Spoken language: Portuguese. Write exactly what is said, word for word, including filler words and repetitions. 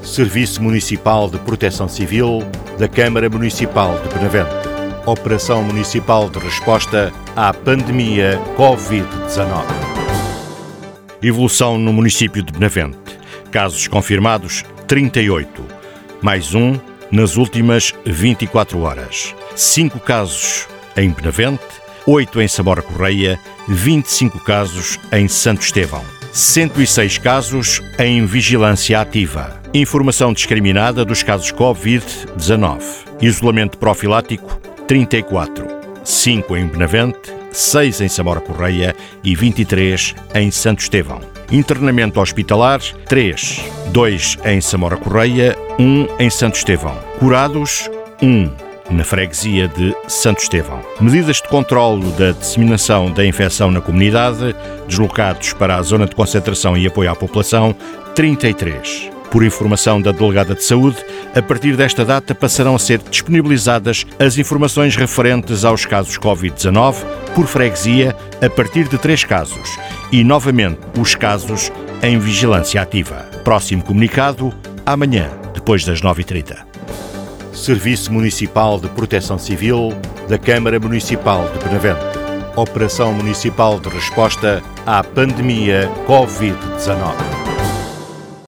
Serviço Municipal de Proteção Civil da Câmara Municipal de Benavente. Operação Municipal de Resposta à Pandemia covid dezanove. Evolução no município de Benavente. Casos confirmados trinta e oito. Mais um nas últimas vinte e quatro horas. cinco casos em Benavente, oito em Samora Correia, vinte e cinco casos em Santo Estevão. cento e seis casos em vigilância ativa. Informação discriminada dos casos covid dezanove. Isolamento profilático, trinta e quatro. cinco em Benavente, seis em Samora Correia e vinte e três em Santo Estevão. Internamento hospitalar, três. dois em Samora Correia, um em Santo Estevão. Curados, um na freguesia de Santo Estevão. Medidas de controlo da disseminação da infecção na comunidade, deslocados para a zona de concentração e apoio à população, trinta e três. Por informação da Delegada de Saúde, a partir desta data passarão a ser disponibilizadas as informações referentes aos casos covid dezanove por freguesia a partir de três casos e, novamente, os casos em vigilância ativa. Próximo comunicado, amanhã, depois das nove e trinta. Serviço Municipal de Proteção Civil da Câmara Municipal de Benavente. Operação Municipal de Resposta à Pandemia covid dezanove.